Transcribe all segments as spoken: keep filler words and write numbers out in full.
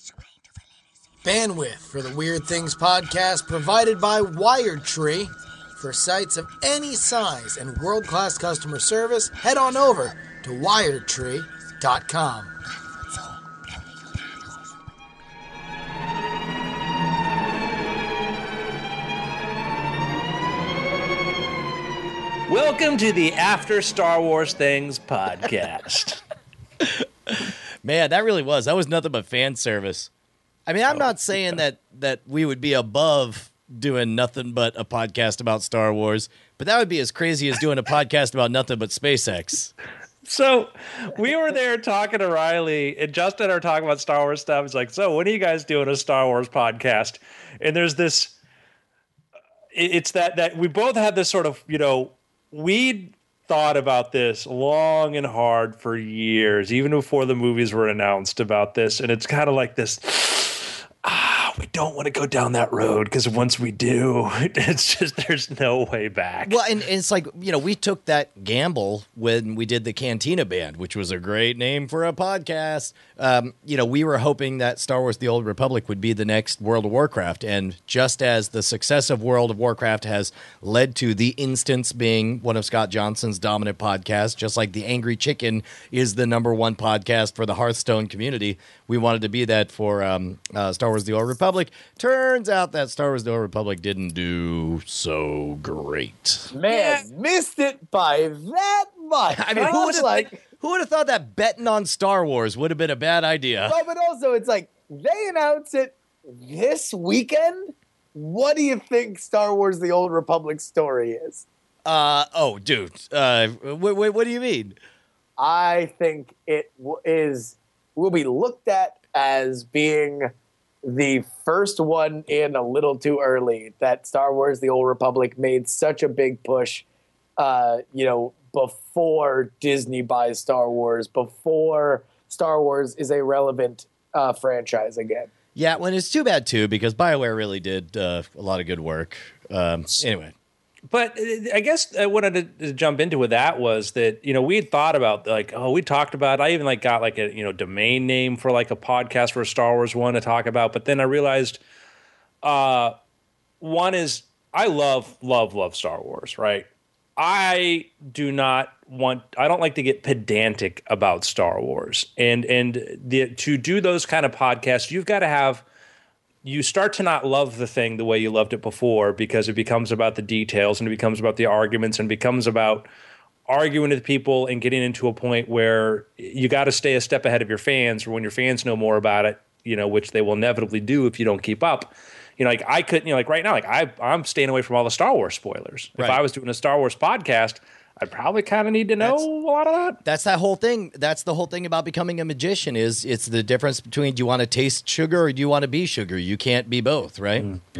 Bandwidth for the Weird Things podcast provided by WiredTree. For sites of any size and world-class customer service, head on over to wired tree dot com. Welcome to the After Star Wars Things podcast. Man, that really was. That was nothing but fan service. I mean, I'm not saying that, that we would be above doing nothing but a podcast about Star Wars, but that would be as crazy as doing a podcast about nothing but SpaceX. So we were there talking to Riley, and Justin and I were talking about Star Wars stuff. It's like, so when are you guys doing a Star Wars podcast? And there's this, it's that, that we both had this sort of, you know, we thought about this long and hard for years, even before the movies were announced about this. And it's kind of like this, ah, we don't want to go down that road because once we do, it's just, there's no way back. Well, and, and it's like, you know, we took that gamble when we did the Cantina Band, which was a great name for a podcast. Um, you know, we were hoping that Star Wars The Old Republic would be the next World of Warcraft. And just as the success of World of Warcraft has led to The Instance being one of Scott Johnson's dominant podcasts, just like The Angry Chicken is the number one podcast for the Hearthstone community, we wanted to be that for um, uh, Star Wars The Old Republic. Turns out that Star Wars The Old Republic didn't do so great. Man, yeah. Missed it by that much. I mean, who would have like, who would have thought that betting on Star Wars would have been a bad idea? Well, but also it's like they announce it this weekend. What do you think Star Wars The Old Republic story is? Uh oh, dude. Uh, what, what, what do you mean? I think it w- is will be looked at as being the first one in a little too early. That Star Wars The Old Republic made such a big push, uh, you know, before Disney buys Star Wars, before Star Wars is a relevant uh, franchise again. Yeah, well, it's too bad, too, because BioWare really did uh, a lot of good work. Um, anyway. But I guess I wanted to jump into with that was that, you know, we had thought about like, oh, we talked about, I even like got like a, you know, domain name for like a podcast for a Star Wars one to talk about. But then I realized uh, one is I love, love, love Star Wars, right? I do not want, I don't like to get pedantic about Star Wars. And, and the, to do those kind of podcasts, you've got to have, you start to not love the thing the way you loved it before because it becomes about the details and it becomes about the arguments and becomes about arguing with people and getting into a point where you got to stay a step ahead of your fans, or when your fans know more about it, you know, which they will inevitably do if you don't keep up. You know, like I couldn't, you know, like right now, like I, I'm staying away from all the Star Wars spoilers. Right. If I was doing a Star Wars podcast, I'd probably kind of need to know that's, a lot of that. That's that whole thing. That's the whole thing about becoming a magician is it's the difference between do you want to taste sugar or do you want to be sugar? You can't be both, right?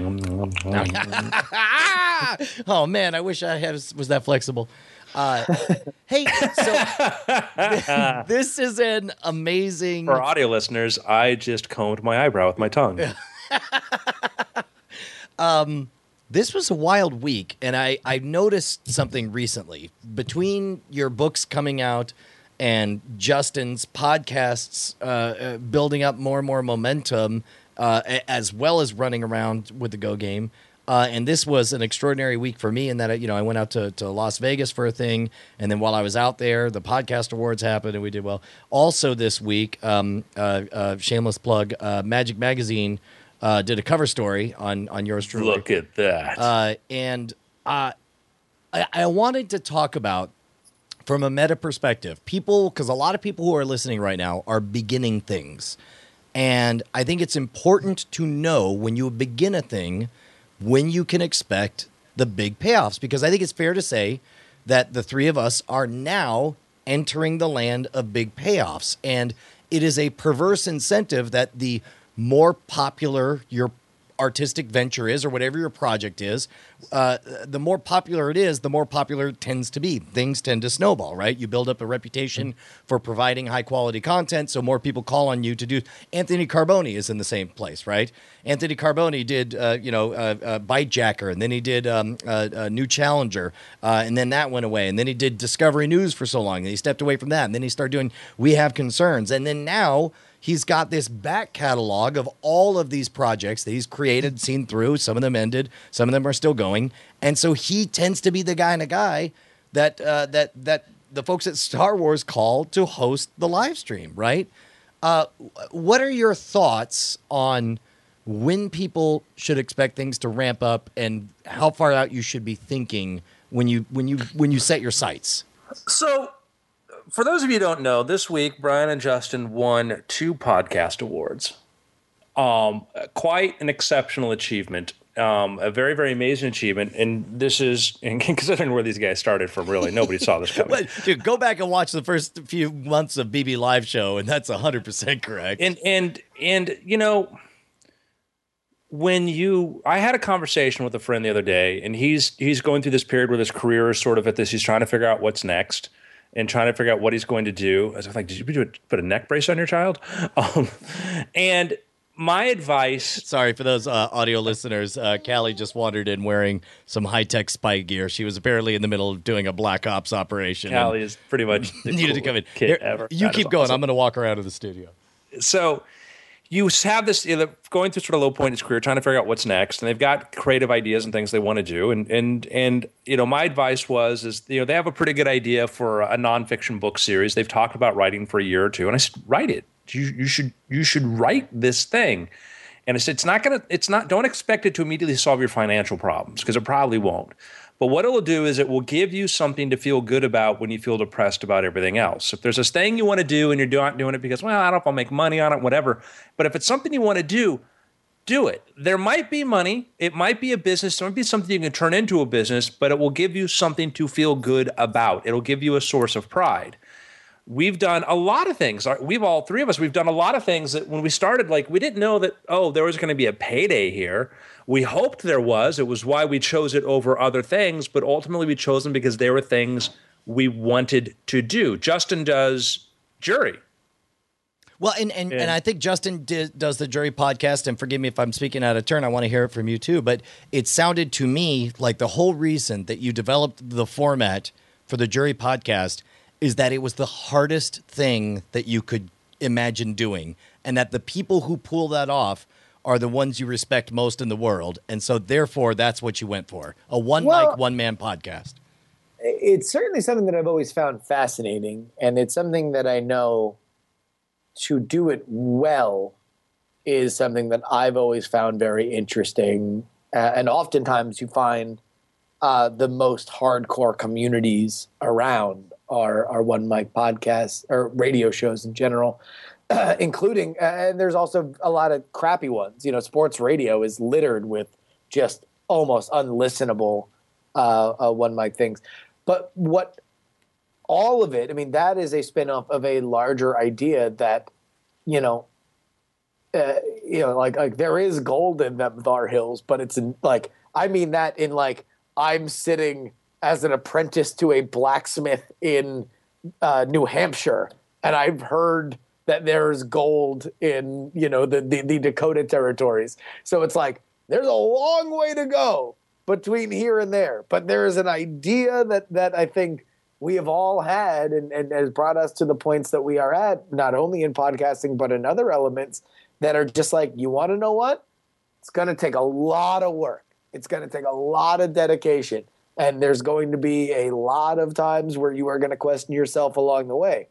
Oh, man, I wish I had, was that flexible. Uh, hey, so this is an amazing... For audio listeners, I just combed my eyebrow with my tongue. um... This was a wild week, and I, I noticed something recently. Between your books coming out and Justin's podcasts uh, uh, building up more and more momentum, uh, as well as running around with the Go Game, uh, and this was an extraordinary week for me in that, you know, I went out to, to Las Vegas for a thing, and then while I was out there, the Podcast Awards happened, and we did well. Also this week, um, uh, uh, shameless plug, uh, Magic Magazine Uh, did a cover story on, on yours truly. Look at that. Uh, and uh, I, I wanted to talk about, from a meta perspective, people, because a lot of people who are listening right now are beginning things. And I think it's important to know when you begin a thing, when you can expect the big payoffs. Because I think it's fair to say that the three of us are now entering the land of big payoffs. And it is a perverse incentive that the more popular your artistic venture is or whatever your project is, uh, the more popular it is, the more popular it tends to be. Things tend to snowball, right? You build up a reputation for providing high-quality content, so more people call on you to do. Anthony Carboni is in the same place, right? Anthony Carboni did, uh, you know, uh, uh, Bytejacker, and then he did um, uh, uh, New Challenger, uh, and then that went away, and then he did Discovery News for so long, and he stepped away from that, and then he started doing We Have Concerns, and then now he's got this back catalog of all of these projects that he's created, seen through. Some of them ended, some of them are still going, and so he tends to be the kind of guy that uh, that that the folks at Star Wars call to host the live stream, right? Uh, what are your thoughts on when people should expect things to ramp up, and how far out you should be thinking when you when you when you set your sights? So, for those of you who don't know, this week Brian and Justin won two podcast awards. Um, quite an exceptional achievement. Um, a very, very amazing achievement. And this is, and considering where these guys started from, really, nobody saw this coming. But, dude, go back and watch the first few months of B B Live Show, and that's one hundred percent correct. And, and, and, you know, when you, I had a conversation with a friend the other day, and he's, he's going through this period where his career is sort of at this, he's trying to figure out what's next and trying to figure out what he's going to do. I was like, did you do a, put a neck brace on your child? Um, and, my advice... Sorry for those uh, audio listeners. Uh, Callie just wandered in wearing some high-tech spy gear. She was apparently in the middle of doing a Black Ops operation. Callie is pretty much the needed to come in. Kid Here, ever. You That keep is going. awesome. I'm going to walk around to the studio. So you have this, you know, going through sort of low point in his career, trying to figure out what's next, and they've got creative ideas and things they want to do. And and and you know, my advice was is you know they have a pretty good idea for a nonfiction book series. They've talked about writing for a year or two, and I said, write it. You you should you should write this thing. And I said, it's not going to, it's not, don't expect it to immediately solve your financial problems, because it probably won't. But what it will do is it will give you something to feel good about when you feel depressed about everything else. If there's this thing you want to do and you're not doing it because, well, I don't know if I'll make money on it, whatever. But if it's something you want to do, do it. There might be money. It might be a business. It might be something you can turn into a business, but it will give you something to feel good about. It'll give you a source of pride. We've done a lot of things. We've all three of us, we've done a lot of things that when we started, like we didn't know that, oh, there was going to be a payday here. We hoped there was. It was why we chose it over other things, but ultimately we chose them because they were things we wanted to do. Justin does jury. Well, and, and, and I think Justin did, does the Jury podcast, and forgive me if I'm speaking out of turn. I want to hear it from you too, but it sounded to me like the whole reason that you developed the format for the Jury podcast is that it was the hardest thing that you could imagine doing, and that the people who pull that off are the ones you respect most in the world. And so therefore, that's what you went for, a one Well, mic, one man podcast. It's certainly something that I've always found fascinating, and it's something that I know to do it well is something that I've always found very interesting. Uh, and oftentimes you find uh, the most hardcore communities around our, our one mic podcasts or radio shows in general, uh, including, uh, and there's also a lot of crappy ones. You know, sports radio is littered with just almost unlistenable uh, uh, one mic things. But what all of it, I mean, that is a spinoff of a larger idea that, you know, uh, you know, like like there is gold in them Thar Hills, but it's in, like, I mean that in like I'm sitting as an apprentice to a blacksmith in uh, New Hampshire, and I've heard that there's gold in, you know, the, the, the Dakota territories. So it's like, there's a long way to go between here and there. But there is an idea that, that I think we have all had and, and has brought us to the points that we are at, not only in podcasting, but in other elements that are just like, you want to know what? It's going to take a lot of work. It's going to take a lot of dedication. And there's going to be a lot of times where you are going to question yourself along the way.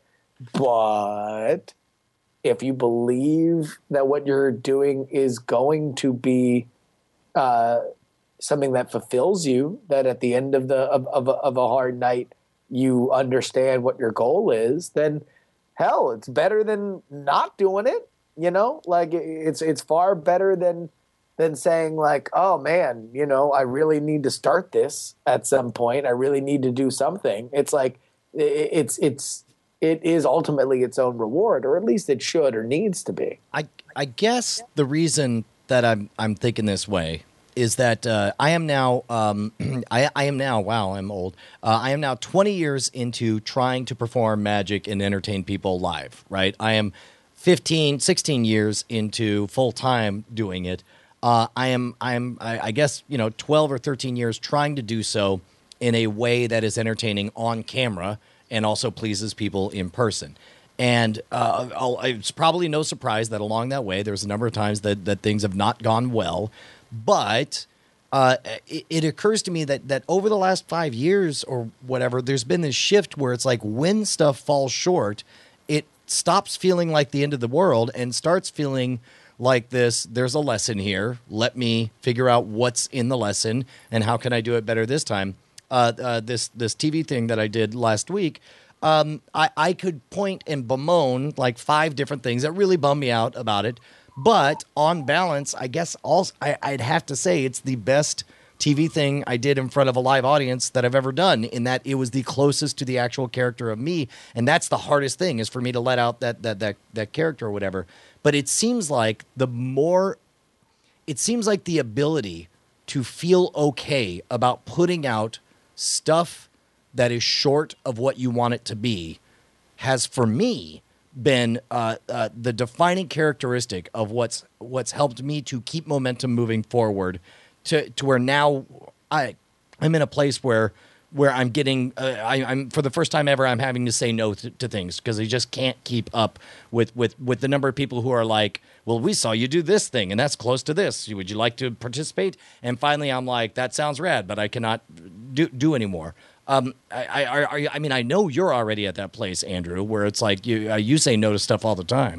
But if you believe that what you're doing is going to be uh, something that fulfills you, that at the end of the of, of, of a hard night, you understand what your goal is, then hell, it's better than not doing it. You know, like it's it's far better than than saying like, oh man, you know, I really need to start this at some point. I really need to do something. It's like it's it's it is ultimately its own reward, or at least it should or needs to be. I I guess the reason that I'm I'm thinking this way is that uh, I am now um, I, I am now wow I'm old uh, I am now twenty years into trying to perform magic and entertain people live. Right, I am fifteen, sixteen years into full time doing it. Uh, I am, I am, I, I guess, you know, twelve or thirteen years trying to do so in a way that is entertaining on camera and also pleases people in person. And uh, I'll, it's probably no surprise that along that way, there's a number of times that, that things have not gone well. But uh, it, it occurs to me that that over the last five years or whatever, there's been this shift where it's like when stuff falls short, it stops feeling like the end of the world and starts feeling like this. There's a lesson here. Let me figure out what's in the lesson and how can I do it better this time. Uh, uh, this this T V thing that I did last week. Um, I, I could point and bemoan like five different things that really bum me out about it. But on balance, I guess also, I, I'd have to say it's the best T V thing I did in front of a live audience that I've ever done, in that it was the closest to the actual character of me. And that's the hardest thing, is for me to let out that that that, that character or whatever. But it seems like the more it seems like the ability to feel okay about putting out stuff that is short of what you want it to be has, for me, been uh, uh, the defining characteristic of what's what's helped me to keep momentum moving forward to to where now I I'm in a place where where I'm getting uh, I, I'm for the first time ever I'm having to say no to, to things because I just can't keep up with with with the number of people who are like, well, we saw you do this thing and that's close to this. Would you like to participate? And finally, I'm like, that sounds rad, but I cannot do do anymore. Um, I, I, I, I mean, I know you're already at that place, Andrew, where it's like you, uh, you say no to stuff all the time.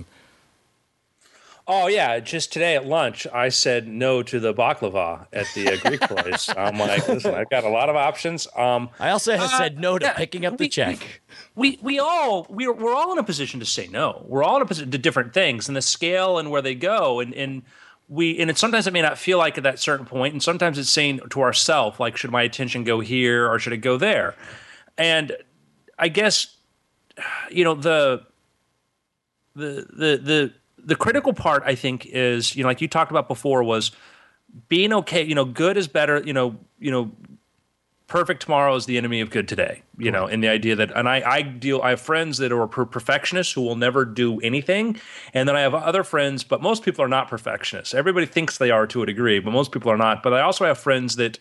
Oh yeah, just today at lunch, I said no to the baklava at the uh, Greek place. I'm like, listen, I've got a lot of options. Um, I also have uh, said no to yeah, picking up we, the check. We we all we're we're all in a position to say no. We're all in a position to different things, and the scale and where they go, and and. We and it sometimes it may not feel like at that certain point, and sometimes it's saying to ourselves, like, should my attention go here or should it go there? And I guess, you know, the the the the the critical part, I think, is, you know, like you talked about before, was being okay. You know, good is better. You know, you know. Perfect tomorrow is the enemy of good today, you know, and the idea that, and I, I deal, I have friends that are perfectionists who will never do anything. And then I have other friends, but most people are not perfectionists. Everybody thinks they are to a degree, but most people are not. But I also have friends that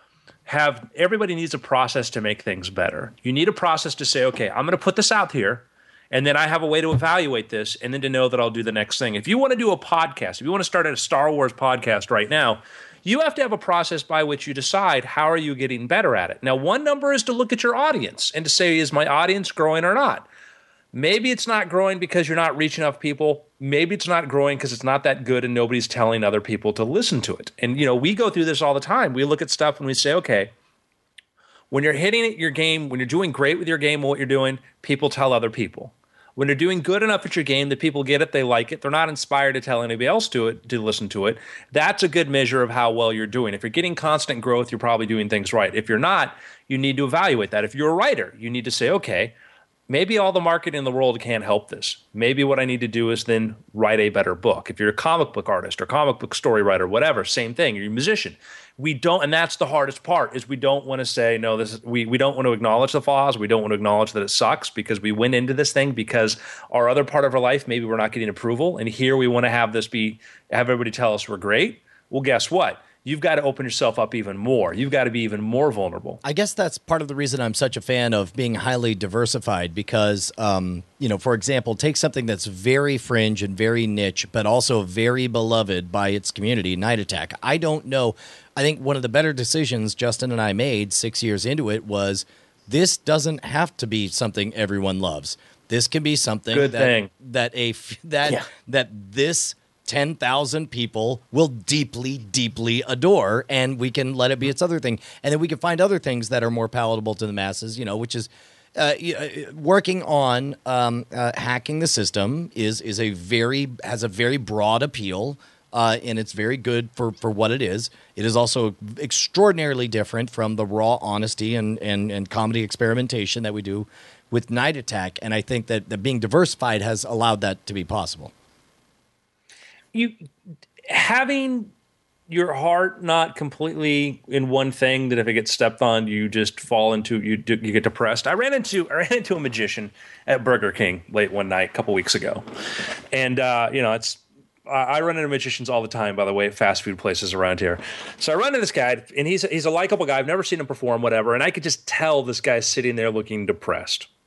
have, everybody needs a process to make things better. You need a process to say, okay, I'm going to put this out here. And then I have a way to evaluate this, and then to know that I'll do the next thing. If you want to do a podcast, if you want to start a Star Wars podcast right now, you have to have a process by which you decide how are you getting better at it. Now, one number is to look at your audience and to say, is my audience growing or not? Maybe it's not growing because you're not reaching enough people. Maybe it's not growing because it's not that good and nobody's telling other people to listen to it. And, you know, we go through this all the time. We look at stuff and we say, okay, when you're hitting it, your game, when you're doing great with your game and what you're doing, people tell other people. When you're doing good enough at your game that people get it, they like it, they're not inspired to tell anybody else to it, to listen to it, that's a good measure of how well you're doing. If you're getting constant growth, you're probably doing things right. If you're not, you need to evaluate that. If you're a writer, you need to say, okay, maybe all the marketing in the world can't help this. Maybe what I need to do is then write a better book. If you're a comic book artist or comic book story writer, whatever, same thing. You're a musician. We don't, and that's the hardest part, is we don't want to say, no, this is, we, we don't want to acknowledge the flaws. We don't want to acknowledge that it sucks because we went into this thing because our other part of our life, maybe we're not getting approval. And here we want to have this be, have everybody tell us we're great. Well, guess what? You've got to open yourself up even more. You've got to be even more vulnerable. I guess that's part of the reason I'm such a fan of being highly diversified because, um, you know, for example, take something that's very fringe and very niche, but also very beloved by its community, Night Attack. I don't know. I think one of the better decisions Justin and I made six years into it was this doesn't have to be something everyone loves. This can be something Good that, thing. that a that Yeah. that this ten thousand people will deeply, deeply adore, and we can let it be its other thing. And then we can find other things that are more palatable to the masses, you know, which is uh, working on um, uh, hacking the system is is a very has a very broad appeal, uh, and it's very good for, for what it is. It is also extraordinarily different from the raw honesty and, and, and comedy experimentation that we do with Night Attack, and I think that, that being diversified has allowed that to be possible. You having your heart not completely in one thing, that if it gets stepped on, you just fall into you you get depressed. I ran into I ran into a magician at Burger King late one night a couple weeks ago, and uh, you know it's I run into magicians all the time, by the way, at fast food places around here. So I run into this guy, and he's he's a likable guy. I've never seen him perform, whatever, and I could just tell this guy's sitting there looking depressed.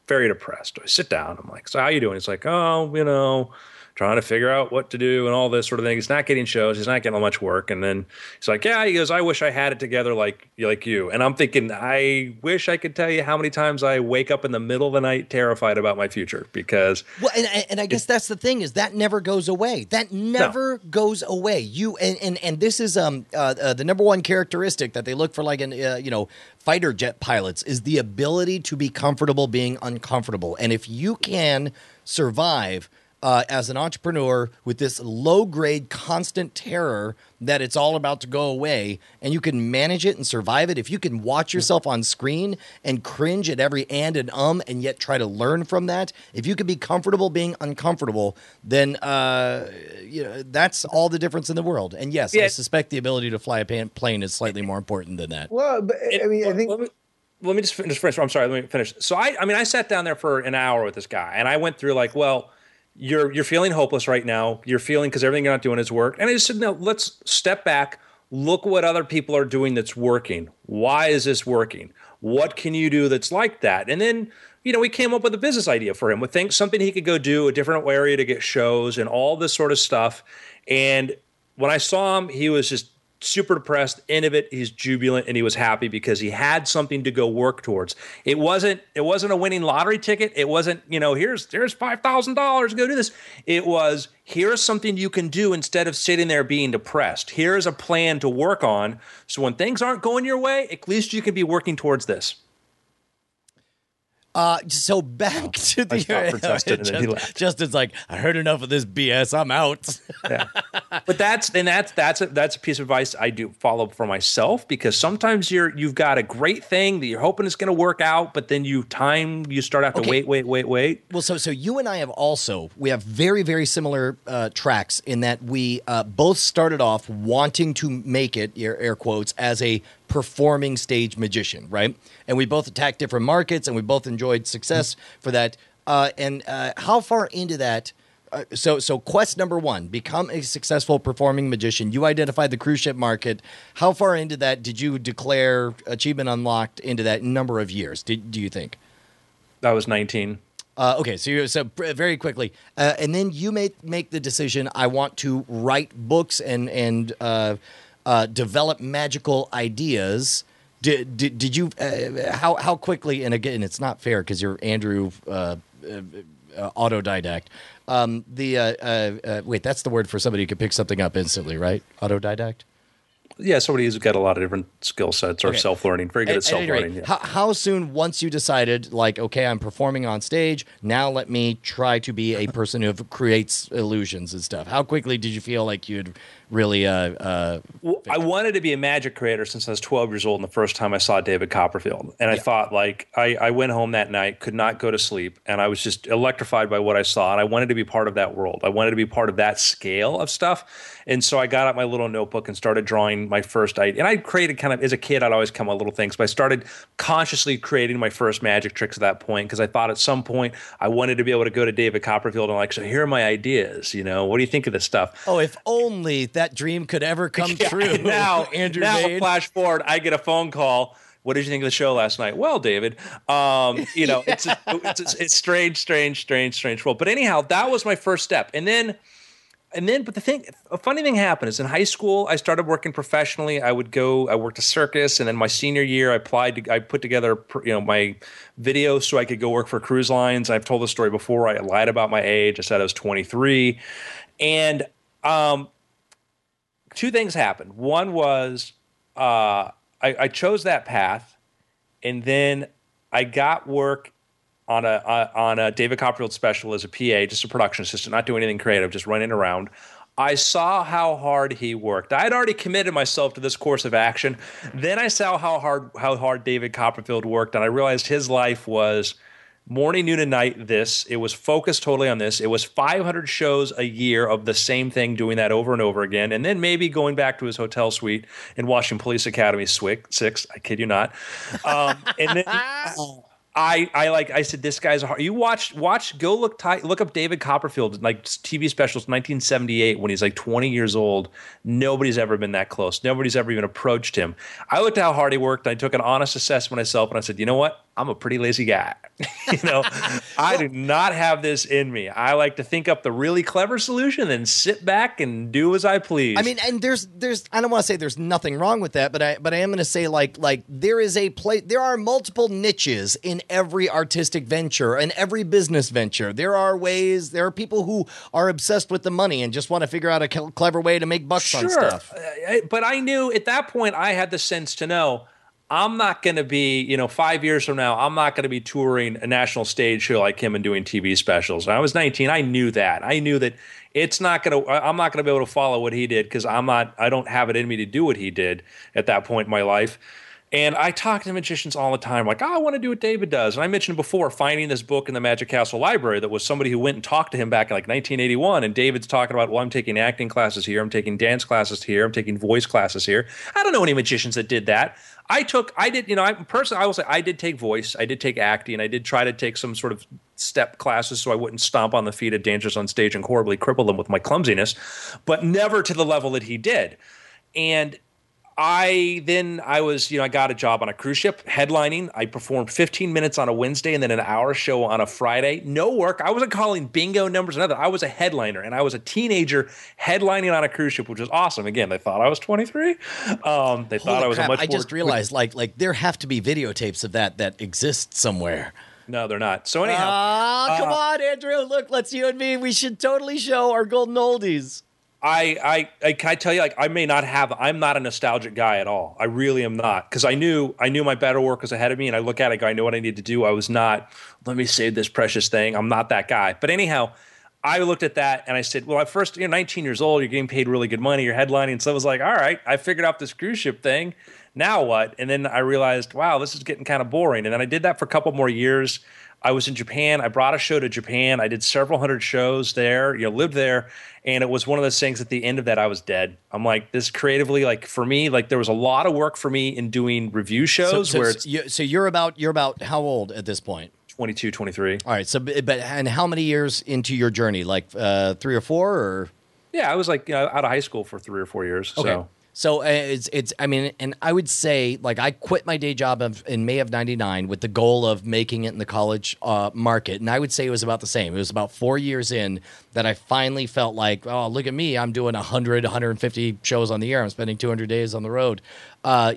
very depressed. I sit down. I'm like, so how you doing? He's like, oh, you know, trying to figure out what to do and all this sort of thing. He's not getting shows. He's not getting much work. And then he's like, yeah, he goes, I wish I had it together like, like you. And I'm thinking, I wish I could tell you how many times I wake up in the middle of the night terrified about my future because. Well, and, and I guess that's the thing is that never goes away. That never no. goes away. You and, and, and this is um uh, uh, the number one characteristic that they look for, like in uh, you know fighter jet pilots, is the ability to be comfortable being uncomfortable. And if you can survive Uh, as an entrepreneur with this low-grade constant terror that it's all about to go away, and you can manage it and survive it, if you can watch yourself on screen and cringe at every and and um and yet try to learn from that, if you can be comfortable being uncomfortable, then uh, you know, that's all the difference in the world. And yes, yeah. I suspect the ability to fly a pan- plane is slightly more important than that. Well, but, I mean, I think... Let me, let me just finish. I'm sorry, let me finish. So I, I mean, I sat down there for an hour with this guy, and I went through like, well, You're you're feeling hopeless right now. You're feeling because everything you're not doing is work. And I just said, no, let's step back. Look what other people are doing that's working. Why is this working? What can you do that's like that? And then, you know, we came up with a business idea for him. We think something he could go do, a different area to get shows and all this sort of stuff. And when I saw him, he was just super depressed, into it. He's jubilant, and he was happy because he had something to go work towards. It wasn't it wasn't a winning lottery ticket. It wasn't, you know, here's here's five thousand dollars, go do this. It was, here's something you can do instead of sitting there being depressed. Here's a plan to work on. So when things aren't going your way, at least you can be working towards this. Uh, so back to the for Justin, and then he left. Justin's like, I heard enough of this B S. I'm out. Yeah, but that's and that's that's a, that's a piece of advice I do follow for myself, because sometimes you're you've got a great thing that you're hoping is going to work out, but then you time you start out to Okay. wait, wait, wait, wait. Well, so so you and I have also we have very very similar uh, tracks in that we uh, both started off wanting to make it, air, air quotes, as a performing stage magician, right? And we both attacked different markets, and we both enjoyed success for that. Uh, and uh, how far into that? Uh, so, so quest number one: become a successful performing magician. You identified the cruise ship market. How far into that did you declare achievement unlocked into that number of years? Did do you think? I was nineteen. Uh, okay, so you so very quickly, uh, and then you make make the decision. I want to write books and and uh, uh, develop magical ideas. Did did, did you uh, how how quickly? And again, it's not fair because you're Andrew uh, uh, uh, autodidact. Um, the uh, uh, uh, wait, that's the word for somebody who can pick something up instantly, right? Autodidact. Yeah, somebody who's got a lot of different skill sets or Okay. self-learning. Very good at, At- at any rate, self-learning. Yeah. how, how soon, once you decided, like, okay, I'm performing on stage, now let me try to be a person who creates illusions and stuff. How quickly did you feel like you'd really... Uh, uh, Well, I wanted to be a magic creator since I was twelve years old, and the first time I saw David Copperfield. And I Yeah. thought, like, I, I went home that night, could not go to sleep, and I was just electrified by what I saw, and I wanted to be part of that world. I wanted to be part of that scale of stuff. And so I got out my little notebook and started drawing my first idea. And I created kind of, as a kid, I'd always come up with little things, but I started consciously creating my first magic tricks at that point, because I thought at some point I wanted to be able to go to David Copperfield and like, so here are my ideas, you know, what do you think of this stuff? oh, if only that dream could ever come Yeah, true. now, Andrew now Maid. flash forward, I get a phone call. What did you think of the show last night? Well, David, um, you know, it's, a, it's, a, it's strange, strange, strange, strange world. But anyhow, that was my first step. And then, and then, but the thing, a funny thing happened is in high school, I started working professionally. I would go, I worked a circus. And then my senior year, I applied to, I put together, you know, my video so I could go work for cruise lines. I've told the story before. I lied about my age. I said I was twenty-three. And, um, two things happened. One was uh, I, I chose that path, and then I got work on a uh, on a David Copperfield special as a P A, just a production assistant, not doing anything creative, just running around. I saw how hard he worked. I had already committed myself to this course of action. Then I saw how hard how hard David Copperfield worked, and I realized his life was morning, noon, and night this. It was focused totally on this. It was five hundred shows a year of the same thing, doing that over and over again, and then maybe going back to his hotel suite and watching Police Academy six. I kid you not. Um, and then I, I like I said, this guy's hard. You watch watch go look ty- look up David Copperfield, like T V specials nineteen seventy-eight when he's like twenty years old. Nobody's ever been that close. Nobody's ever even approached him. I looked at how hard he worked. I took an honest assessment myself, and I said, you know what? I'm a pretty lazy guy. you know, I do not have this in me. I like to think up the really clever solution, then sit back and do as I please. I mean, and there's, there's, I don't want to say there's nothing wrong with that, but I, but I am going to say like, like there is a place, there are multiple niches in every artistic venture and every business venture. There are ways, there are people who are obsessed with the money and just want to figure out a clever way to make bucks sure. on stuff. Uh, but I knew at that point I had the sense to know I'm not going to be, you know, five years from now, I'm not going to be touring a national stage show like him and doing T V specials. When I was nineteen, I knew that. I knew that it's not going to, I'm not going to be able to follow what he did because I'm not, I don't have it in me to do what he did at that point in my life. And I talk to magicians all the time, like, oh, I want to do what David does. And I mentioned before finding this book in the Magic Castle library that was somebody who went and talked to him back in like nineteen eighty-one. And David's talking about, well, I'm taking acting classes here. I'm taking dance classes here. I'm taking voice classes here. I don't know any magicians that did that. I took, I did, you know, I personally, I will say I did take voice. I did take acting. I did try to take some sort of step classes so I wouldn't stomp on the feet of dancers on stage and horribly cripple them with my clumsiness, but never to the level that he did. And I then I was, you know, I got a job on a cruise ship headlining. I performed fifteen minutes on a Wednesday and then an hour show on a Friday. No work. I wasn't calling bingo numbers or nothing. I was a headliner and I was a teenager headlining on a cruise ship, which was awesome. Again, they thought I was twenty-three. Um, they Holy thought I was crap, a much I more. just realized like like there have to be videotapes of that that exist somewhere. No, they're not. So anyhow. Ah, come uh, on, Andrew. Look, let's you and me. We should totally show our golden oldies. I, I, I can I tell you, like, I may not have, I'm not a nostalgic guy at all. I really am not. Because I knew, I knew my better work was ahead of me, and I look at it, go, I know what I need to do. I was not, let me save this precious thing. I'm not that guy. But anyhow, I looked at that and I said, well, at first, you're nineteen years old, you're getting paid really good money, you're headlining. So I was like, all right, I figured out this cruise ship thing. Now what? And then I realized, wow, this is getting kind of boring. And then I did that for a couple more years. I was in Japan. I brought a show to Japan. I did several hundred shows there, you know, lived there. And it was one of those things at the end of that, I was dead. I'm like, this creatively, like for me, like there was a lot of work for me in doing review shows So, so, where it's you, so you're about you're about how old at this point? twenty-two, twenty-three. All right. So, but and how many years into your journey? Like uh, three or four, or Yeah, I was like, you know, out of high school for three or four years. okay. So. So uh, it's it's I mean, and I would say like I quit my day job of, in May of ninety-nine with the goal of making it in the college uh, market, and I would say it was about the same. It was about four years in that I finally felt like, oh, look at me, I'm doing one hundred, one hundred fifty shows on the year. I'm spending two hundred days on the road, uh,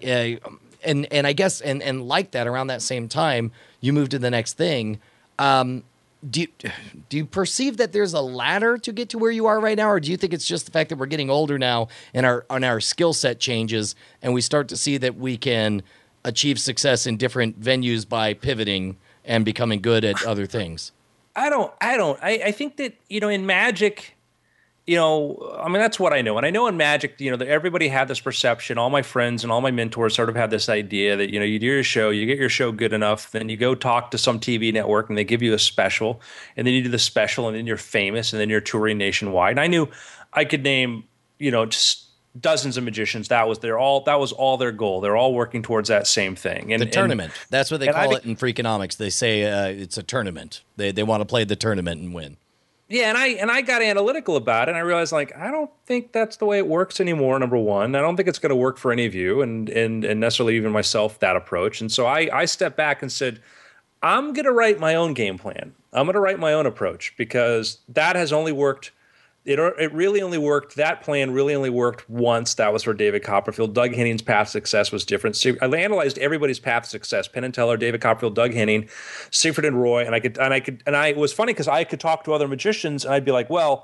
and and I guess and and like that around that same time, you moved to the next thing. Um, Do you, do you perceive that there's a ladder to get to where you are right now, or do you think it's just the fact that we're getting older now and our and our skill set changes and we start to see that we can achieve success in different venues by pivoting and becoming good at other things? I don't, I don't, I, I think that, you know, in magic, you know, I mean, that's what I know. And I know in magic, you know, that everybody had this perception. All my friends and all my mentors sort of had this idea that, you know, you do your show, you get your show good enough, then you go talk to some T V network and they give you a special, and then you do the special, and then you're famous, and then you're touring nationwide. And I knew I could name, you know, just dozens of magicians. That was their all, that was all their goal. They're all working towards that same thing. And the tournament. And, that's what they call I, it in Freakonomics. They say uh, it's a tournament. They they want to play the tournament and win. Yeah, and I and I got analytical about it, and I realized, like, I don't think that's the way it works anymore, number one. I don't think it's going to work for any of you, and and and necessarily even myself, that approach. And so I, I stepped back and said, I'm going to write my own game plan. I'm going to write my own approach, because that has only worked. It, it really only worked, that plan really only worked once. That was for David Copperfield. Doug Henning's path to success was different. So I analyzed everybody's path to success: Penn and Teller, David Copperfield, Doug Henning, Siegfried and Roy. And I could, and I could, and I, it was funny because I could talk to other magicians and I'd be like, well,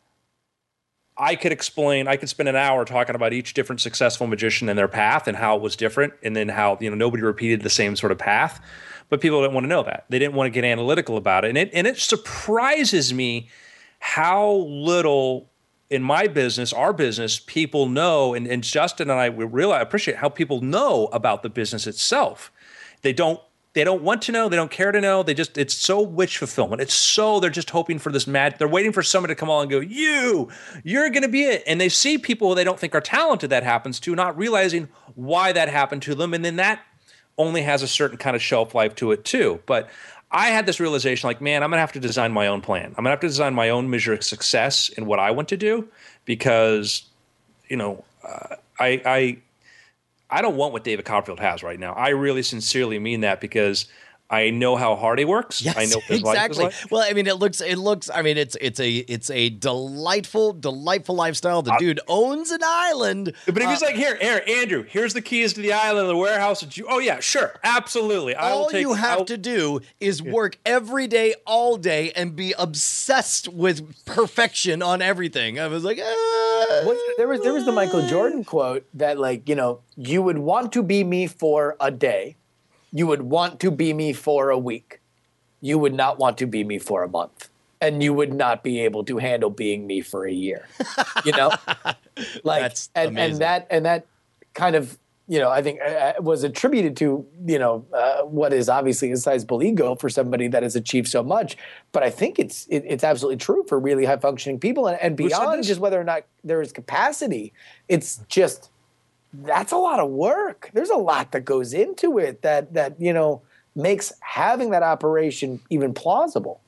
I could explain, I could spend an hour talking about each different successful magician and their path and how it was different, and then how, you know, nobody repeated the same sort of path. But people didn't want to know that. They didn't want to get analytical about it. And it, and it surprises me how little in my business, our business, people know, and, and Justin and I, we really appreciate how people know about the business itself. They don't, they don't want to know, they don't care to know. They just, it's so wish fulfillment. It's so, they're just hoping for this mad, they're waiting for somebody to come along and go, you, you're going to be it. And they see people they don't think are talented that happens to, not realizing why that happened to them. And then that only has a certain kind of shelf life to it too. But I had this realization, like, man, I'm going to have to design my own plan. I'm going to have to design my own measure of success in what I want to do, because, you know, uh, I, I, I don't want what David Copperfield has right now. I really sincerely mean that, because I know how hard he works. Yes, I know what his exactly. life is like. Well, I mean, it looks, it looks. I mean, it's it's a it's a delightful, delightful lifestyle. The dude owns an island. But if Uh, he's like, here, Aaron, Andrew, here's the keys to the island, the warehouse. That you, oh yeah, sure, absolutely. I will all take, you have I'll, to do is work every day, all day, and be obsessed with perfection on everything. I was like, ah. What's, there was there was the Michael Jordan quote that, like, you know, you would want to be me for a day, you would want to be me for a week, you would not want to be me for a month, and you would not be able to handle being me for a year. You know, like That's and, amazing. and that and that kind of, you know, I think uh, was attributed to, you know, uh, what is obviously a sizable ego for somebody that has achieved so much. But I think it's it, it's absolutely true for really high functioning people, and, and Who said beyond this? just whether or not there is capacity. It's just that's a lot of work. There's a lot that goes into it that that you know makes having that operation even plausible.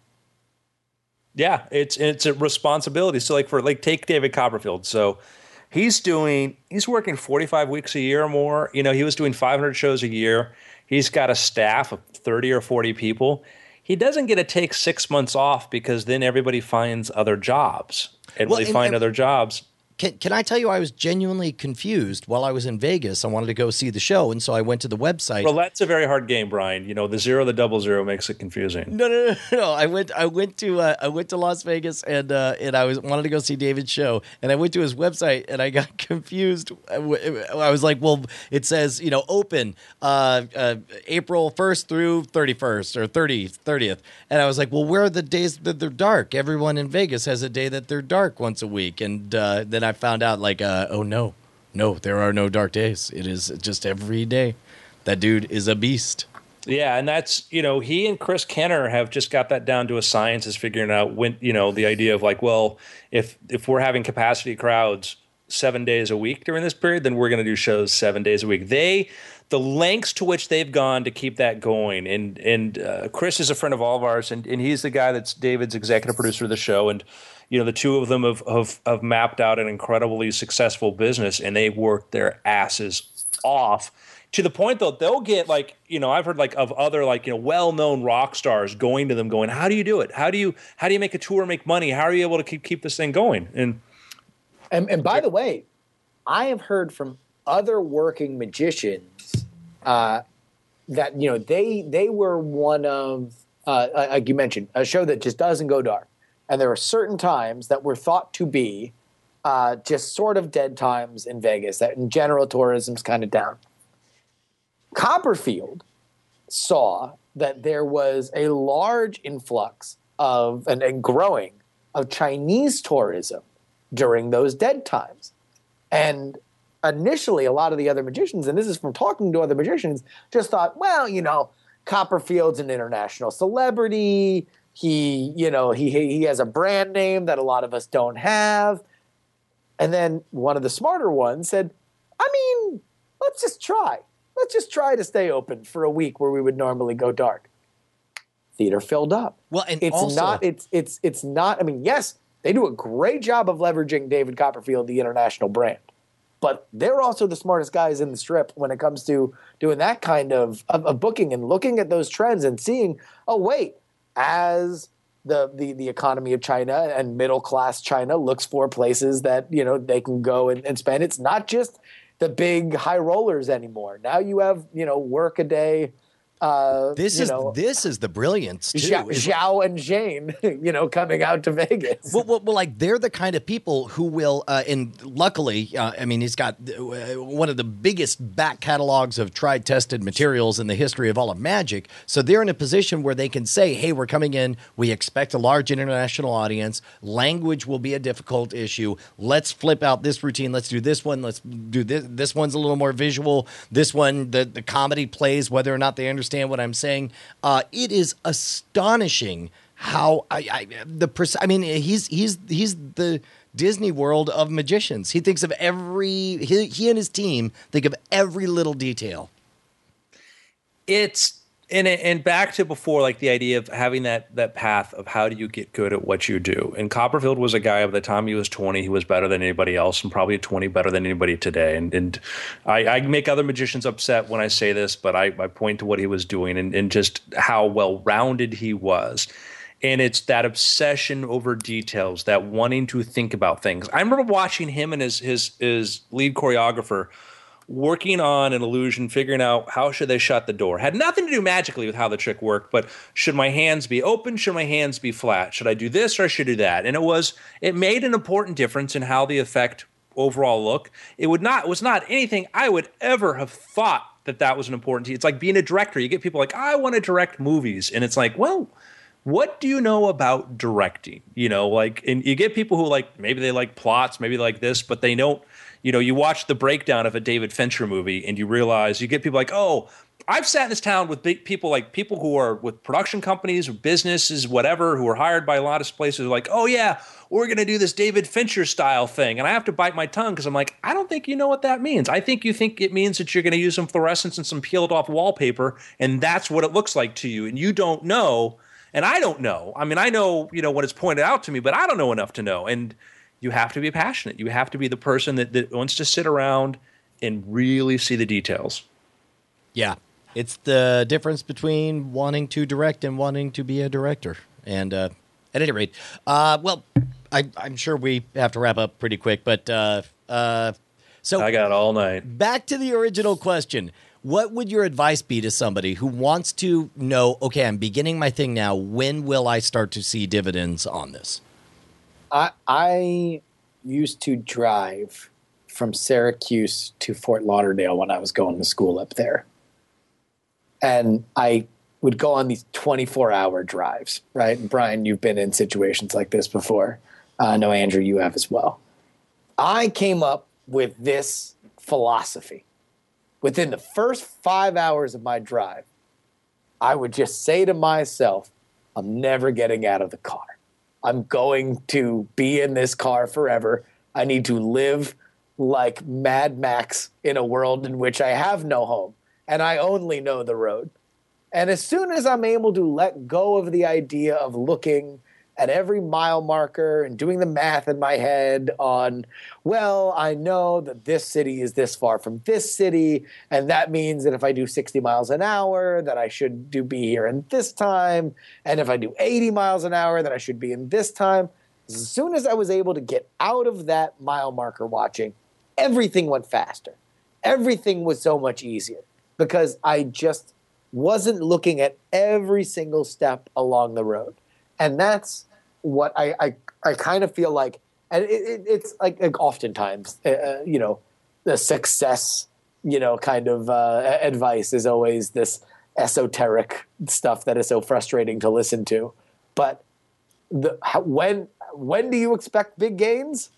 Yeah, it's it's a responsibility. So like for like take David Copperfield. So he's doing he's working forty-five weeks a year or more. You know, he was doing five hundred shows a year. He's got a staff of thirty or forty people. He doesn't get to take six months off because then everybody finds other jobs. And Well, when they and- find and- other jobs, Can, can I tell you, I was genuinely confused while I was in Vegas. I wanted to go see the show, and so I went to the website. well, that's a very hard game, Brian. You know, the zero, the double zero makes it confusing. No, no, no, no. I went, I went to, uh, I went to Las Vegas, and uh, and I was wanted to go see David's show, and I went to his website, and I got confused. I w- I was like, well, it says, you know, open uh, uh, April first through thirty first or thirty thirtieth, and I was like, well, where are the days that they're dark? Everyone in Vegas has a day that they're dark once a week, and uh, then I found out like, uh, oh no, no, there are no dark days. It is just every day. That dude is a beast. Yeah, and that's, you know, he and Chris Kenner have just got that down to a science, is figuring out when, you know, the idea of like, well, if if we're having capacity crowds seven days a week during this period, then we're going to do shows seven days a week. They, the lengths to which they've gone to keep that going, and and uh, Chris is a friend of all of ours, and, and he's the guy that's David's executive producer of the show, and you know, the two of them have, have have mapped out an incredibly successful business, and they work their asses off. To the point, though, they'll get like, you know, I've heard like of other like, you know, well-known rock stars going to them going, how do you do it? How do you how do you make a tour make money? How are you able to keep keep this thing going? And And, and by the way, I have heard from other working magicians uh, that, you know, they they were one of, uh, like you mentioned, a show that just doesn't go dark. And there are certain times that were thought to be uh, just sort of dead times in Vegas, that in general tourism's kind of down. Copperfield saw that there was a large influx of, and, and growing, of Chinese tourism during those dead times. And initially, a lot of the other magicians, and this is from talking to other magicians, just thought, well, you know, Copperfield's an international celebrity. He, you know, he he has a brand name that a lot of us don't have. And then one of the smarter ones said, I mean, let's just try. Let's just try to stay open for a week where we would normally go dark. Theater filled up. Well, and it's also- not, it's, it's, it's not, I mean, yes, they do a great job of leveraging David Copperfield, the international brand, but they're also the smartest guys in the strip when it comes to doing that kind of, of, of booking and looking at those trends and seeing, oh, wait, as the, the, the economy of China and middle-class China looks for places that, you know, they can go and, and spend, it's not just the big high rollers anymore. Now you have, you know, work a day. Uh, This you is know, this is the brilliance too. Zhao, is- Zhao and Jane, you know, coming out to Vegas. Well, well, well, like they're the kind of people who will, uh, and luckily, uh, I mean, he's got uh, one of the biggest back catalogs of tried, tested materials in the history of all of magic. So they're in a position where they can say, "Hey, we're coming in. We expect a large international audience. Language will be a difficult issue. Let's flip out this routine. Let's do this one. Let's do this. This one's a little more visual. This one, the the comedy plays, whether or not they understand what I'm saying. Uh, it is astonishing." How I, I the pers- I mean he's he's he's the Disney World of magicians. He thinks of every he, he and his team think of every little detail. it's And and back to before, like the idea of having that that path of how do you get good at what you do. And Copperfield was a guy by the time he was twenty, he was better than anybody else, and probably at twenty better than anybody today. And and I, I make other magicians upset when I say this, but I, I point to what he was doing and, and just how well rounded he was. And it's that obsession over details, that wanting to think about things. I remember watching him and his his his lead choreographer working on an illusion, figuring out how should they shut the door. Had nothing to do magically with how the trick worked, but should my hands be open? Should my hands be flat? Should I do this or I should do that? And it was, it made an important difference in how the effect overall look. It would not, it was not anything I would ever have thought that that was an important. It's like being a director. You get people like, I want to direct movies. And it's like, well, what do you know about directing? You know, like, and you get people who like, maybe they like plots, maybe they like this, but they don't. You know, you watch the breakdown of a David Fincher movie and you realize you get people like, oh, I've sat in this town with big people like people who are with production companies, businesses, whatever, who are hired by a lot of places like, oh, yeah, we're going to do this David Fincher style thing. And I have to bite my tongue because I'm like, I don't think you know what that means. I think you think it means that you're going to use some fluorescence and some peeled off wallpaper. And that's what it looks like to you. And you don't know. And I don't know. I mean, I know, you know, when it's pointed out to me, but I don't know enough to know. And you have to be passionate. You have to be the person that, that wants to sit around and really see the details. Yeah. It's the difference between wanting to direct and wanting to be a director. And uh, at any rate, uh, well, I, I'm sure we have to wrap up pretty quick, but uh, uh, so I got all night. Back to the original question. What would your advice be to somebody who wants to know, okay, I'm beginning my thing now. When will I start to see dividends on this? I, I used to drive from Syracuse to Fort Lauderdale when I was going to school up there. And I would go on these twenty-four hour drives, right? And Brian, you've been in situations like this before. Uh, I know, Andrew, you have as well. I came up with this philosophy. Within the first five hours of my drive, I would just say to myself, I'm never getting out of the car. I'm going to be in this car forever. I need to live like Mad Max in a world in which I have no home and I only know the road. And as soon as I'm able to let go of the idea of looking at every mile marker and doing the math in my head on, well, I know that this city is this far from this city, and that means that if I do sixty miles an hour, that I should do be here in this time, and if I do eighty miles an hour, that I should be in this time. As soon as I was able to get out of that mile marker watching, everything went faster. Everything was so much easier because I just wasn't looking at every single step along the road. And that's what I, I, I kind of feel like, and it, it, it's like, like oftentimes, uh, you know, the success, you know, kind of uh, advice is always this esoteric stuff that is so frustrating to listen to. But the, how, when when do you expect big gains?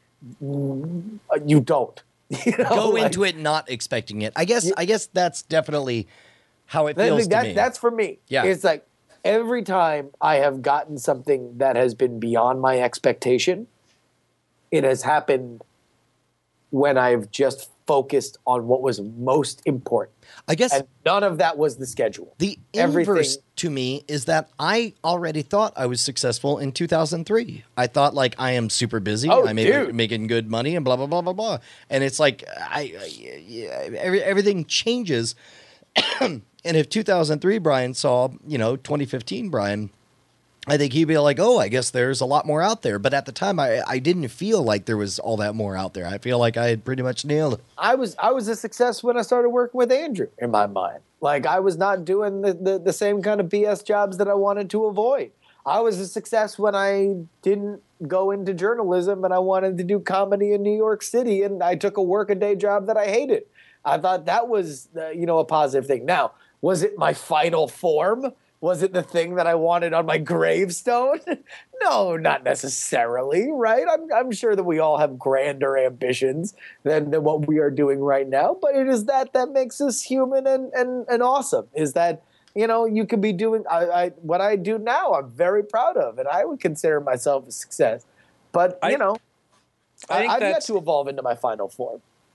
You don't. You know, Go like, into it not expecting it. I guess. Yeah. I guess that's definitely how it that, feels that, to me. That's for me. Yeah. It's like, every time I have gotten something that has been beyond my expectation, it has happened when I've just focused on what was most important. I guess And none of that was the schedule. the Everything- inverse to me is that I already thought I was successful in two thousand three. I thought like I am super busy. Oh, I'm dude. making good money and blah blah blah blah blah. And it's like I, I yeah, every, everything changes. And if two thousand three Brian saw, you know, twenty fifteen Brian, I think he'd be like, oh, I guess there's a lot more out there. But at the time, I, I didn't feel like there was all that more out there. I feel like I had pretty much nailed it. I was I was a success when I started working with Andrew in my mind. Like I was not doing the, the, the same kind of B S jobs that I wanted to avoid. I was a success when I didn't go into journalism and I wanted to do comedy in New York City and I took a work-a-day job that I hated. I thought that was, uh, you know, a positive thing. Now, was it my final form? Was it the thing that I wanted on my gravestone? No, not necessarily, right? I'm, I'm sure that we all have grander ambitions than, than what we are doing right now, but it is that that makes us human and, and, and awesome, is that, you know, you could be doing I, I, what I do now, I'm very proud of, and I would consider myself a success. But, I- you know, I think I, I've yet that's- to evolve into my final form.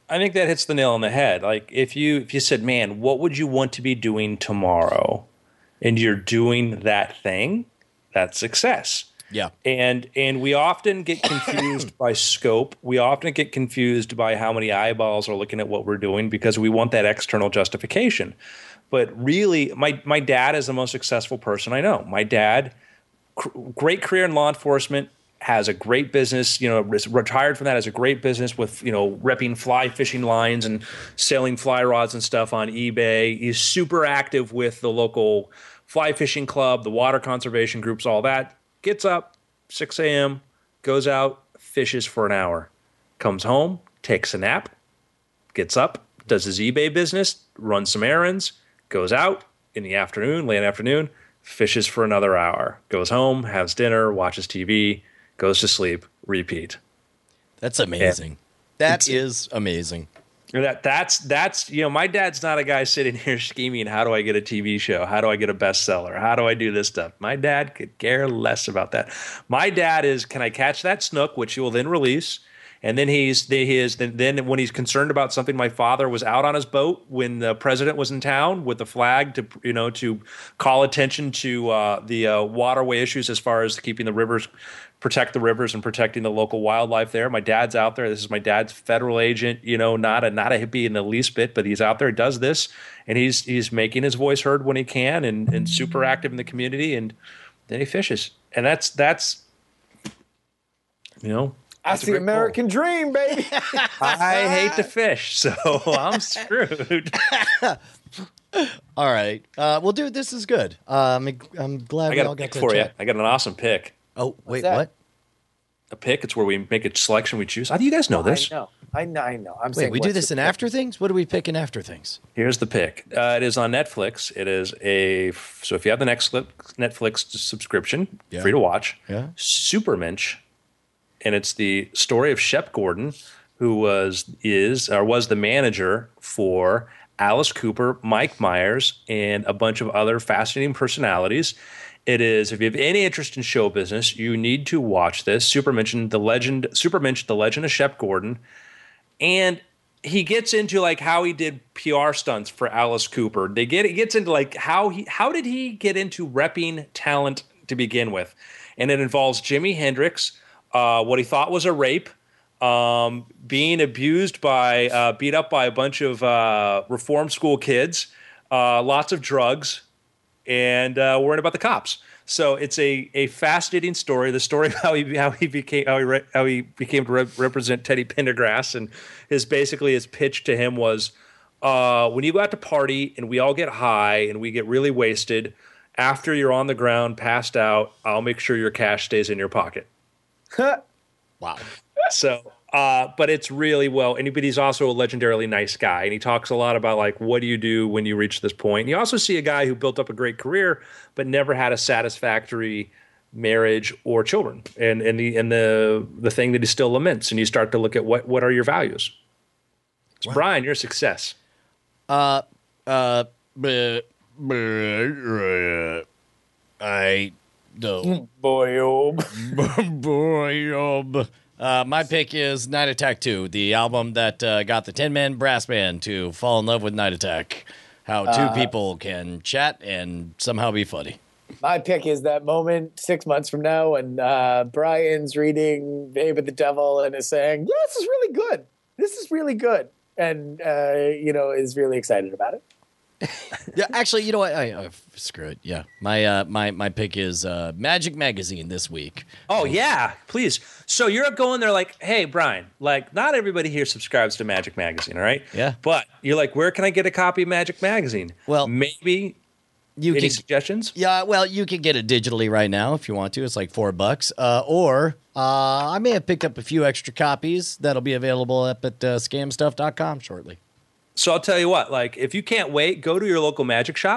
I think that hits the nail on the head. Like if you if you said, man, what would you want to be doing tomorrow? And you're doing that thing, that's success. Yeah. And and we often get confused by scope. We often get confused by how many eyeballs are looking at what we're doing because we want that external justification. But really, my my dad is the most successful person I know. My dad, cr- great career in law enforcement, has a great business, you know, retired from that, has a great business with, you know, repping fly fishing lines and selling fly rods and stuff on eBay. He's super active with the local fly fishing club, the water conservation groups, all that. Gets up, six a.m., goes out, fishes for an hour, comes home, takes a nap, gets up, does his eBay business, runs some errands, goes out in the afternoon, late afternoon, fishes for another hour, goes home, has dinner, watches T V, goes to sleep, repeat. That's amazing. Yeah. That is amazing. That that's that's you know, my dad's not a guy sitting here scheming, how do I get a T V show? How do I get a bestseller? How do I do this stuff? My dad could care less about that. My dad is, can I catch that snook, which he will then release? And then he's he is then, then when he's concerned about something, my father was out on his boat when the president was in town with the flag to you know to call attention to uh, the uh, waterway issues as far as keeping the rivers, protect the rivers and protecting the local wildlife there. My dad's out there. This is my dad's federal agent. You know, not a not a hippie in the least bit, but he's out there, does this, and he's he's making his voice heard when he can, and and super active in the community, and then he fishes, and that's that's you know. That's the American goal. Dream, baby. I hate to fish, so I'm screwed. All right. Uh, well, dude, this is good. Uh, I'm, I'm glad I we got all a got pick to for chat. you. I got an awesome pick. Oh, wait, that? what? A pick? It's where we make a selection we choose. How do you guys know this? I know. I know. I know. I'm wait, saying we do this in After Things? What do we pick in After Things? Here's the pick. Uh, it is on Netflix. It is a so if you have the Netflix Netflix subscription, Yeah. free to watch. Yeah. Supermensch. And it's the story of Shep Gordon, who was is or was the manager for Alice Cooper, Mike Myers, and a bunch of other fascinating personalities. It is, if you have any interest in show business, you need to watch this. Supermensch, the legend, Supermensch, the legend of Shep Gordon, and he gets into like how he did P R stunts for Alice Cooper. They get it gets into like how he how did he get into repping talent to begin with, and it involves Jimi Hendrix. Uh, what he thought was a rape, um, being abused by, uh, beat up by a bunch of uh, reform school kids, uh, lots of drugs, and uh, worrying about the cops. So it's a a fascinating story. The story of how he how he became how he re, how he became to re- represent Teddy Pendergrass, and his basically his pitch to him was, uh, when you go out to party and we all get high and we get really wasted, after you're on the ground passed out, I'll make sure your cash stays in your pocket. Wow. So, uh, but it's really well, and but he's also a legendarily nice guy, and he talks a lot about like what do you do when you reach this point. And you also see a guy who built up a great career, but never had a satisfactory marriage or children, and and the and the the thing that he still laments. And you start to look at what what are your values. So wow. Brian, your success. Uh, uh, bleh, bleh, I. No. Boy, oh. Boy, oh. Uh, my pick is Night Attack two, the album that uh, got the ten-man brass band to fall in love with Night Attack. How two uh, people can chat and somehow be funny. My pick is that moment six months from now when uh, Brian's reading Babe of the Devil and is saying, yeah, this is really good. This is really good. And, uh, you know, is really excited about it. Yeah, actually, you know what? I, I screw it. Yeah, my uh, my my pick is uh, Magic Magazine this week. Oh yeah, please. So you're going there like, hey, Brian, like not everybody here subscribes to Magic Magazine, all right? Yeah. But you're like, where can I get a copy of Magic Magazine? Well, maybe. You Any can, suggestions? Yeah, well, you can get it digitally right now if you want to. It's like four bucks. Uh, or uh, I may have picked up a few extra copies that'll be available up at uh, scam stuff dot com shortly. So I'll tell you what, like if you can't wait, go to your local magic shop,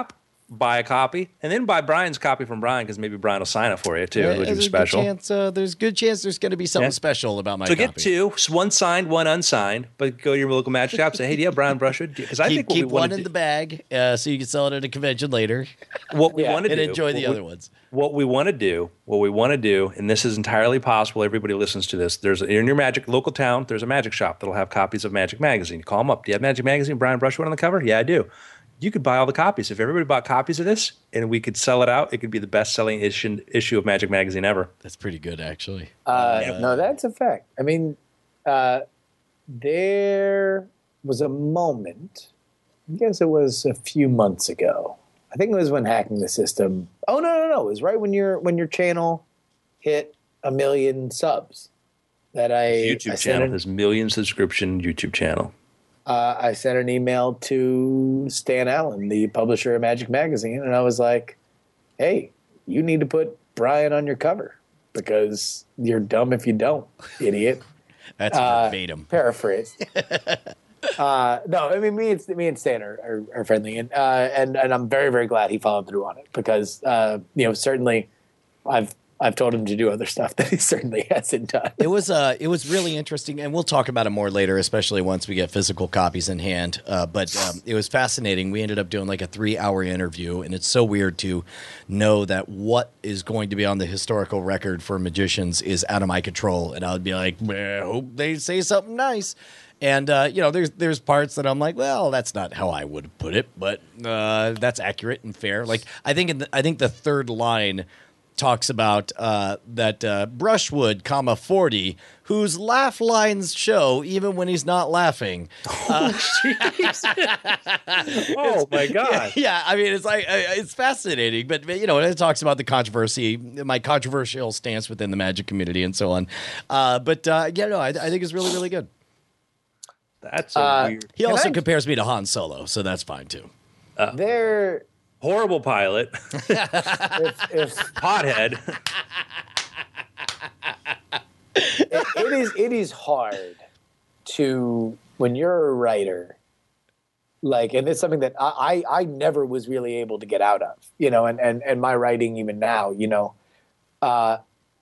buy a copy, and then buy Brian's copy from Brian because maybe Brian will sign it for you too, Yeah, which there's is a special. Good chance, uh, there's a good chance there's going to be something Yeah. special about my So copy. get two, one signed, one unsigned. But go to your local magic shop. Say, hey, do you have Brian Brushwood? Because I keep think what keep we want one to in do, the bag uh, so you can sell it at a convention later what we Yeah, want to and do, enjoy the what we- other ones. What we want to do, what we want to do, and this is entirely possible. Everybody listens to this. There's in your magic local town. There's a magic shop that'll have copies of Magic Magazine. You call them up. Do you have Magic Magazine? Brian Brushwood on the cover? Yeah, I do. You could buy all the copies. If everybody bought copies of this and we could sell it out, it could be the best-selling issue, issue of Magic Magazine ever. That's pretty good, actually. Uh, no, that's a fact. I mean, uh, there was a moment, I guess it was a few months ago. I think it was when Hacking the System. Oh no, no, no! It was right when your when your channel hit a million subs. That I YouTube I sent channel, an- his million subscription YouTube channel. uh, I sent an email to Stan Allen, the publisher of Magic Magazine, and I was like, "Hey, you need to put Brian on your cover because you're dumb if you don't, idiot." That's Uh, verbatim. Paraphrase. uh, no, I mean me and me and Stan are, are, are friendly, and uh, and and I'm very very glad he followed through on it because uh, you know certainly I've I've told him to do other stuff that he certainly hasn't done. It was uh, it was really interesting, and we'll talk about it more later, especially once we get physical copies in hand. Uh, but um, it was fascinating. We ended up doing like a three-hour interview, and it's so weird to know that what is going to be on the historical record for magicians is out of my control. And I would be like, well, I hope they say something nice. And uh, you know, there's there's parts that I'm like, well, that's not how I would put it, but uh, that's accurate and fair. Like I think in the, I think the third line talks about uh, that uh, Brushwood, comma forty, whose laugh lines show even when he's not laughing. Uh, Oh my God! yeah, I mean, it's like uh, it's fascinating, but but, you know, it talks about the controversy, my controversial stance within the magic community, and so on. Uh, but uh, yeah, no, I, I think it's really really good. That's a Uh, weird, He also I- compares me to Han Solo, so that's fine too. There, horrible pilot, if, if pothead. it, it is it is hard to when you're a writer, like, and it's something that I, I I never was really able to get out of, you know, and and and my writing even now, you know, uh,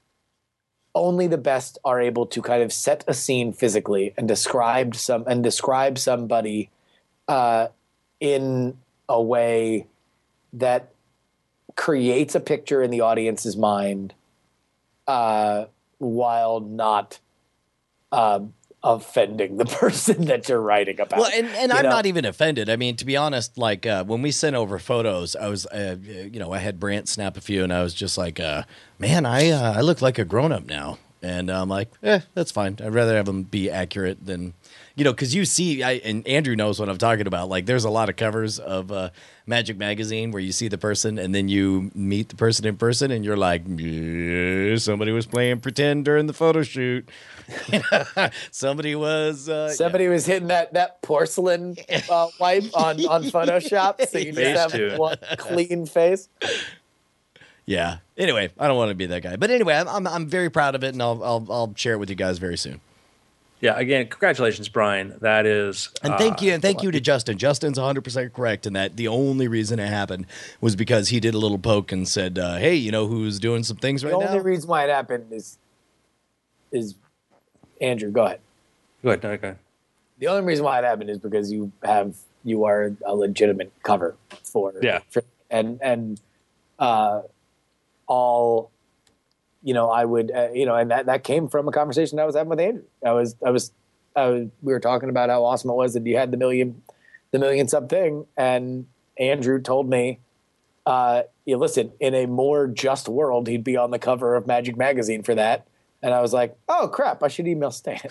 only the best are able to kind of set a scene physically and describe some and describe somebody uh, in a way that creates a picture in the audience's mind, uh, while not uh, offending the person that you're writing about. Well, and, and you I'm know? not even offended. I mean, to be honest, like uh, when we sent over photos, I was, uh, you know, I had Brant snap a few, and I was just like, uh, man, I uh, I look like a grown up now, and I'm like, eh, that's fine. I'd rather have them be accurate than, you know, because you see, I, and Andrew knows what I'm talking about. Like, there's a lot of covers of uh, Magic Magazine where you see the person, and then you meet the person in person, and you're like, yeah, somebody was playing pretend during the photo shoot. Somebody was uh, Somebody was hitting that that porcelain uh, wipe on, on Photoshop, so you Face just to have it. one clean face. Yeah. Anyway, I don't want to be that guy, but anyway, I'm I'm, I'm very proud of it, and I'll, I'll I'll share it with you guys very soon. Yeah, again, congratulations, Brian. That is, And thank uh, you, and thank you to Justin. Justin's one hundred percent correct in that the only reason it happened was because he did a little poke and said, uh, "Hey, you know who's doing some things right The only now?" reason why it happened is is Andrew. Go ahead. Go ahead, no, go ahead. The only reason why it happened is because you have you are a legitimate cover for Yeah. for, and and uh, all you know I would uh, you know and that that came from a conversation I was having with Andrew. I was I was I was we were talking about how awesome it was that you had the million the million sub thing, and Andrew told me, uh, "You listen, in a more just world, he'd be on the cover of Magic Magazine for that." And I was like, "Oh crap! I should email Stan."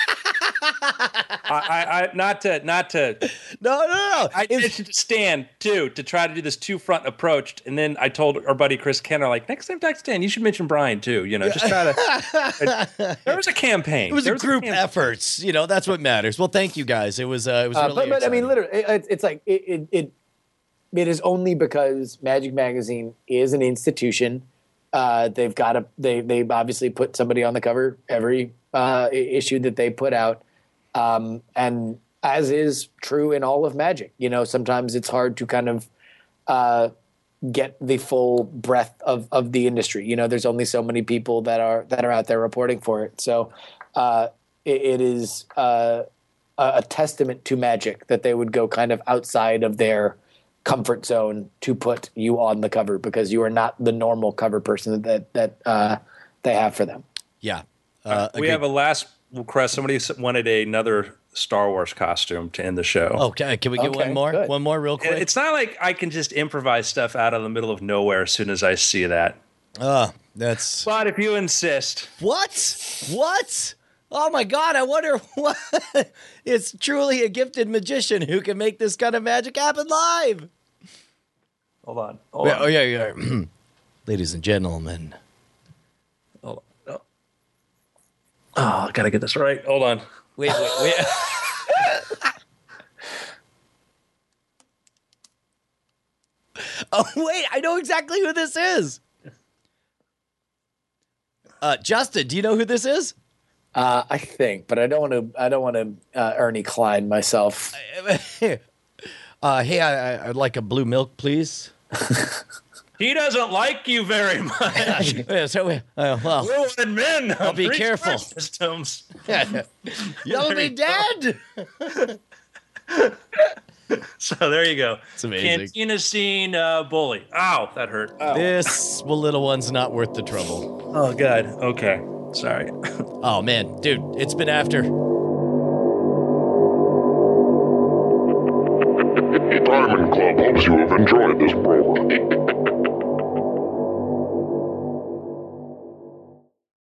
I, I, I, not to, not to. No, no, no. I did it to Stan too to try to do this two front approach, and then I told our buddy Chris Kenner, like, next time talk to Stan, you should mention Brian too. You know, just try to. There was a campaign. It was There a group campaign. effort. You know, that's what matters. Well, thank you guys. It was uh, it was Uh, really but, but I mean, exciting. literally, it, it's like it, it, it. It is only because Magic Magazine is an institution. Uh, they've got a they they obviously put somebody on the cover every uh, i- issue that they put out, um, and as is true in all of Magic, you know, sometimes it's hard to kind of uh, get the full breadth of, of the industry. You know, there's only so many people that are that are out there reporting for it. So uh, it, it is uh, a testament to Magic that they would go kind of outside of their comfort zone to put you on the cover, because you are not the normal cover person that that uh, they have for them. Yeah. Uh, we have a last request. Somebody wanted another Star Wars costume to end the show. Okay, can we get Okay, one more? good. One more real quick? It's not like I can just improvise stuff out of the middle of nowhere as soon as I see that. Uh, that's... But if you insist. What? What? Oh my God, I wonder what... It's truly a gifted magician who can make this kind of magic happen live. Hold on. Hold Yeah, on. oh, yeah, yeah. Ladies and gentlemen. Hold on. Oh, I got to get this right. Hold on. Wait, wait, wait. Oh, wait, I know exactly who this is. Uh, Justin, do you know who this is? Uh, I think, but I don't want to. I don't want to uh, Ernie Klein myself. uh, hey, I, I, I'd like a blue milk, please. He doesn't like you very much. Yeah, so, uh, well, We're one men. I'll be careful. Systems. You'll be dead. So there you go. It's amazing. Cantina scene uh, bully. Ow, that hurt. Ow. This little one's not worth the trouble. Oh, God. Okay. Sorry. Oh, man. Dude, it's been after. Diamond Club hopes you have enjoyed this program.